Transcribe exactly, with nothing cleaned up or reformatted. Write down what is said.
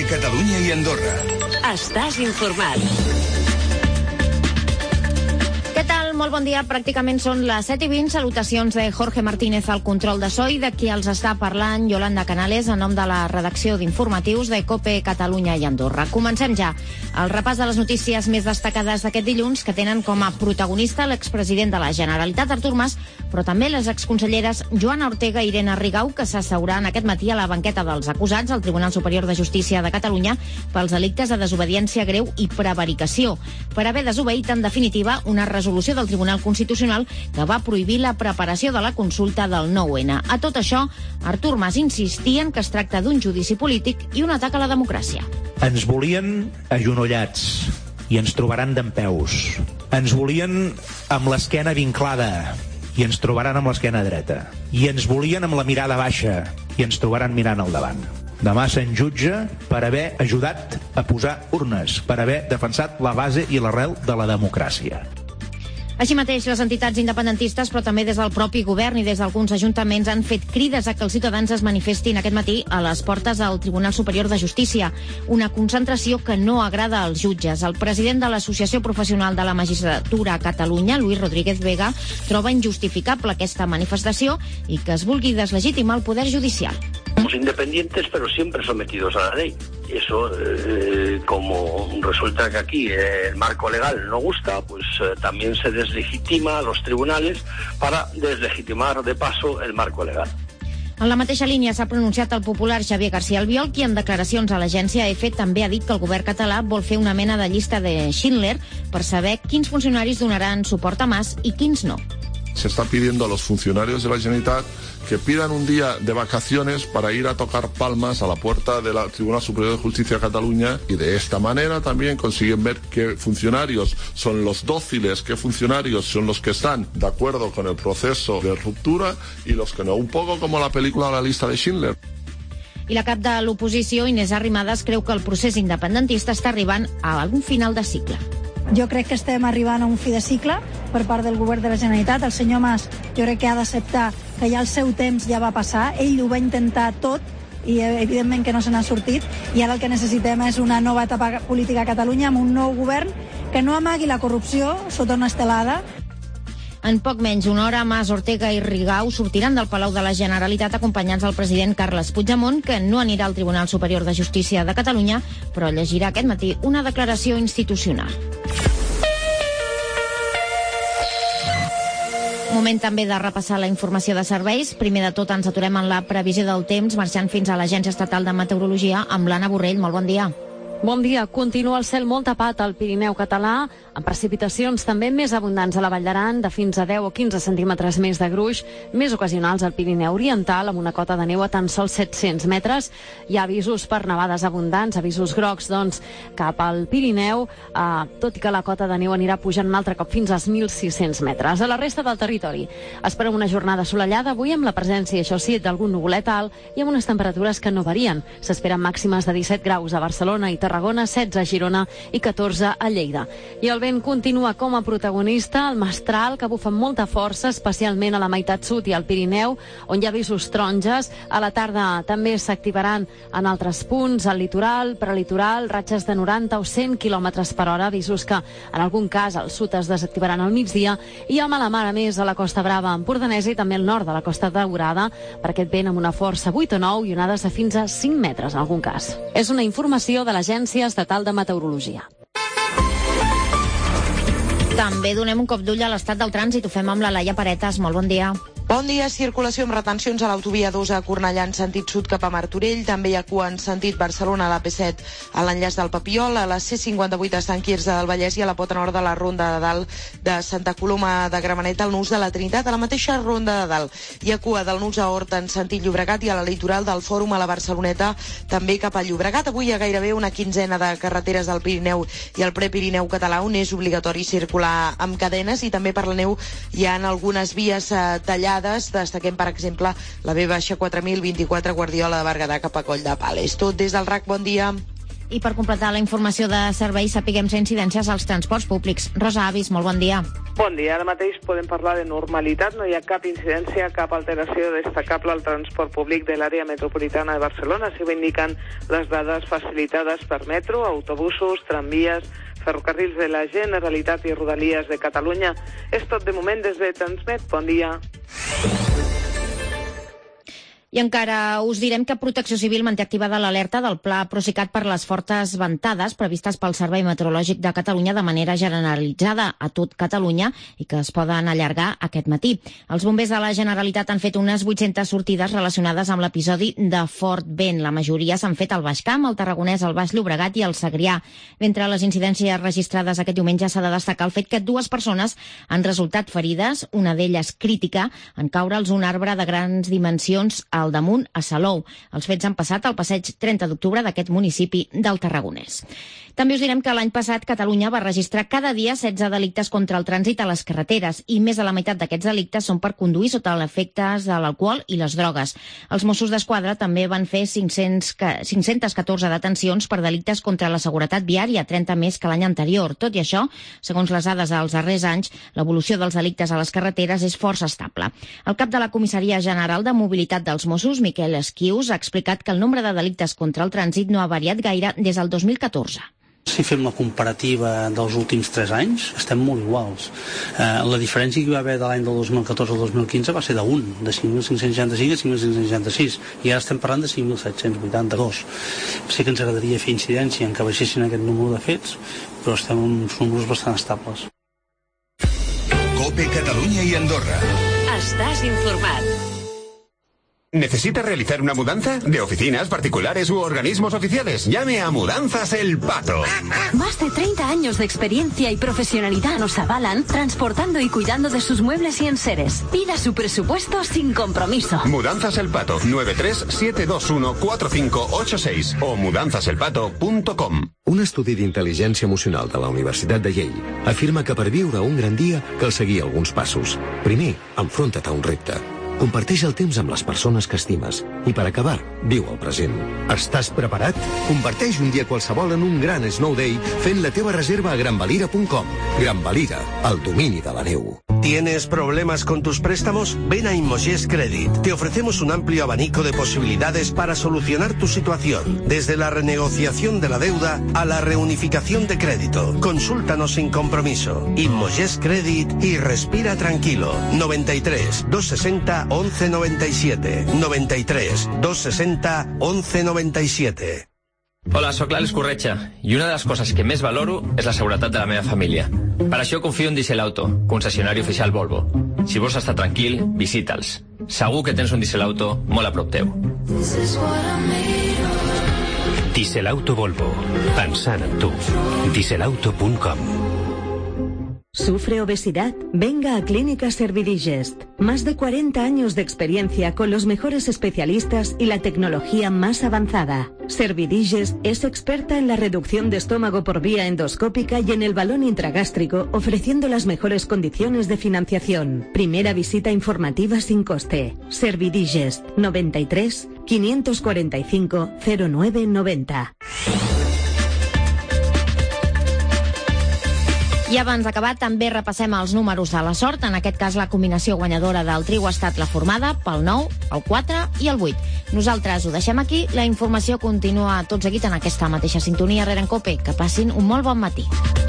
Catalunya i Andorra. Estàs informat. Què tal? Molt bon dia. Pràcticament són les set i vint. Salutacions de Jorge Martínez al control de so i de qui els està parlant Yolanda Canales en nom de la redacció d'informatius de COPE Catalunya i Andorra. Comencem ja el repàs de les notícies més destacades d'aquest dilluns, que tenen com a protagonista l'expresident de la Generalitat, Artur Mas, però també les exconselleres Joana Ortega i Irene Rigau, que s'asseuran aquest matí a la banqueta dels acusats al Tribunal Superior de Justícia de Catalunya pels delictes de desobediència greu i prevaricació, per haver desobeït en definitiva una resolució del Tribunal Constitucional que va prohibir la preparació de la consulta del nou ene. A tot això, Artur Mas insistia en que es tracta d'un judici polític i un atac a la democràcia. Ens volien agenollats i ens trobaran dempeus. Ens volien amb l'esquena vinclada i ens trobaran amb l'esquena dreta. I ens volien amb la mirada baixa i ens trobaran mirant al davant. Demà se'n jutja per haver ajudat a posar urnes, per haver defensat la base i l'arrel de la democràcia. Així mateix, les entitats independentistes, però també des del propi govern i des d'alguns ajuntaments, han fet crides a que els ciutadans es manifestin aquest matí a les portes del Tribunal Superior de Justícia. Una concentració que no agrada als jutges. El president de l'Associació Professional de la Magistratura a Catalunya, Luis Rodríguez Vega, troba injustificable aquesta manifestació i que es vulgui deslegitimar el poder judicial. Somos independientes, pero siempre sometidos a la ley. Eso, eh, como resulta que aquí eh, el marco legal no gusta, pues eh, también se deslegitima a los tribunales para deslegitimar de paso el marco legal. En la mateixa línia s'ha pronunciat el popular Xavier García Albiol, qui en declaracions a l'agència EFE també ha dit que el govern català vol fer una mena de llista de Schindler per saber quins funcionaris donaran suport a Mas i quins no. Se está pidiendo a los funcionarios de la Generalitat que pidan un día de vacaciones para ir a tocar palmas a la puerta del Tribunal Superior de Justicia de Cataluña, y de esta manera también consiguen ver qué funcionarios son los dóciles, qué funcionarios son los que están de acuerdo con el proceso de ruptura y los que no. Un poco como la película La lista de Schindler. I la cap de l'oposició, Inés Arrimadas, creu que el procés independentista està arribant a algun final de cicle. Jo crec que estem arribant a un fi de cicle per part del govern de la Generalitat. El senyor Mas, jo crec que ha d'acceptar que ja el seu temps ja va passar. Ell ho va intentar tot i evidentment que no se n'ha sortit, i ara el que necessitem és una nova etapa política a Catalunya amb un nou govern que no amagui la corrupció sota una estelada. En poc menys una hora, Mas, Ortega i Rigau sortiran del Palau de la Generalitat acompanyats del president Carles Puigdemont, que no anirà al Tribunal Superior de Justícia de Catalunya, però llegirà aquest matí una declaració institucional. Moment també de repassar la informació de serveis. Primer de tot ens aturem en la previsió del temps, marxant fins a l'Agència Estatal de Meteorologia amb l'Anna Borrell. Molt bon dia. Bon dia. Continua el cel molt tapat al Pirineu català, amb precipitacions també més abundants a la Vall d'Aran, de fins a deu o quinze centímetres més de gruix, més ocasionals al Pirineu Oriental, amb una cota de neu a tan sols set-cents metres. Hi ha avisos per nevades abundants, avisos grocs, doncs, cap al Pirineu, eh, tot i que la cota de neu anirà pujant un altre cop fins als mil sis-cents metres. A la resta del territori esperem una jornada assolellada, avui amb la presència, això sí, d'algun nuvolet alt i amb unes temperatures que no varien. S'esperen màximes de disset graus a Barcelona i Tarragona, setze a Girona i catorze a Lleida. I el vent continua com a protagonista, el mestral, que bufa amb molta força, especialment a la meitat sud i al Pirineu, on hi ha avisos taronges. A la tarda també s'activaran en altres punts, al litoral, prelitoral, ratxes de noranta o cent quilòmetres per hora, avisos que en algun cas al sud es desactivaran al migdia, i a mala mar a més a la Costa Brava empordanesa i també al nord de la Costa Daurada, per aquest vent amb una força vuit o nou i onades de fins a cinc metres en algun cas. És una informació de l'Agència Estatal de Meteorologia. També donem un cop d'ull a l'estat del trànsit. Ho fem amb la Laia Paretas. Molt bon dia. Bon dia. Circulació amb retencions a l'autovia dos a Cornellà en sentit sud cap a Martorell. També hi ha cua en sentit Barcelona a l'A P set a l'enllaç del Papiol, a la C cinquanta-vuit a Sant Quirze del Vallès i a la pota nord de la Ronda de Dalt de Santa Coloma de Gramenet al nus de la Trinitat. A la mateixa Ronda de Dalt hi ha cua del nus a Horta en sentit Llobregat i a la litoral del Fòrum a la Barceloneta també cap a Llobregat. Avui hi ha gairebé una quinzena de carreteres del Pirineu i el Prepirineu català on és obligatori circular amb cadenes, i també per la neu hi ha algunes vies eh, tallades. Destaquem, per exemple, la B baixa quatre mil vint-i-quatre Guardiola de Berguedà cap a Coll de Pales. Tot des del R A C, bon dia. I per completar la informació de serveis, sapiguem si incidències als transports públics. Rosa Avis, molt bon dia. Bon dia. Ara mateix podem parlar de normalitat. No hi ha cap incidència, cap alteració destacable al transport públic de l'àrea metropolitana de Barcelona. Així ho indiquen les dades facilitades per metro, autobusos, tramvies, ferrocarrils de la Generalitat i Rodalies de Catalunya. És tot de moment des de Transmet. Bon dia. I encara us direm que Protecció Civil manté activada l'alerta del Pla Procicat per les fortes ventades previstes pel Servei Meteorològic de Catalunya de manera generalitzada a tot Catalunya i que es poden allargar aquest matí. Els bombers de la Generalitat han fet unes vuit-centes sortides relacionades amb l'episodi de fort vent. La majoria s'han fet al Baix Camp, al Tarragonès, al Baix Llobregat i al Segrià. D'entre les incidències registrades aquest diumenge s'ha de destacar el fet que dues persones han resultat ferides, una d'elles crítica, en caure'ls un arbre de grans dimensions al damunt a Salou. Els fets han passat al passeig trenta d'octubre d'aquest municipi del Tarragonès. També us direm que l'any passat Catalunya va registrar cada dia setze delictes contra el trànsit a les carreteres i més de la meitat d'aquests delictes són per conduir sota l'efectes de l'alcohol i les drogues. Els Mossos d'Esquadra també van fer cinc-centes catorze detencions per delictes contra la seguretat viària, trenta més que l'any anterior. Tot i això, segons les dades dels darrers anys, l'evolució dels delictes a les carreteres és força estable. El cap de la Comissaria General de Mobilitat dels Mossos, Miquel Esquius, ha explicat que el nombre de delictes contra el trànsit no ha variat gaire des del dos mil catorze. Si fem la comparativa dels últims tres anys, estem molt iguals. Eh, la diferència que hi va haver de l'any del dos mil catorze al dos mil quinze va ser d'un, de cinc mil cinc-cents seixanta-cinc a cinc mil cinc-cents seixanta-sis, i ara estem parlant de cinc mil set-cents vuitanta-dos. Sí que ens agradaria fer incidència en què baixessin aquest número de fets, però estem en uns números bastant estables. COPE Catalunya i Andorra. Estàs informat. ¿Necesita realizar una mudanza? ¿De oficinas, particulares u organismos oficiales? Llame a Mudanzas El Pato. Más de treinta años de experiencia y profesionalidad nos avalan transportando y cuidando de sus muebles y enseres. Pida su presupuesto sin compromiso. Mudanzas El Pato, nueve tres siete dos uno cuatro cinco ocho seis o mudanzas el pato punto com. Un estudi d'intel·ligència emocional de la Universitat de Yale afirma que per viure un gran dia cal seguir alguns passos. Primer, enfronta't a un repte. Comparteix el temps amb les persones que estimes. I per acabar, viu el present. Estàs preparat? Converteix un dia qualsevol en un gran snow day fent la teva reserva a gran valira punt com. Gran Valira, el domini de la neu. ¿Tienes problemas con tus préstamos? Ven a Inmogés Credit. Te ofrecemos un amplio abanico de posibilidades para solucionar tu situación, desde la renegociación de la deuda a la reunificación de crédito. Consúltanos sin compromiso. Inmogés Credit y respira tranquilo. noventa y tres, doscientos sesenta, once noventa y siete. noventa y tres, doscientos sesenta, once noventa y siete. Hola, sóc l'Àlex Corretja i una de les coses que més valoro és la seguretat de la meva família. Per això confio en Diesel Auto, concessionari oficial Volvo. Si vols estar tranquil, visita'ls. Segur que tens un Diesel Auto molt a prop teu. Diesel Auto Volvo. Pensant en tu. diesel auto punt com. ¿Sufre obesidad? Venga a Clínica Servidigest. Más de cuarenta años de experiencia con los mejores especialistas y la tecnología más avanzada. Servidigest es experta en la reducción de estómago por vía endoscópica y en el balón intragástrico, ofreciendo las mejores condiciones de financiación. Primera visita informativa sin coste. Servidigest, noventa y tres, quinientos cuarenta y cinco, cero nueve noventa. I abans d'acabar també repassem els números de la sort. En aquest cas la combinació guanyadora del trio ha estat la formada pel nou, el quatre i el vuit. Nosaltres ho deixem aquí. La informació continua tot seguit en aquesta mateixa sintonia rere en COPE. Que passin un molt bon matí.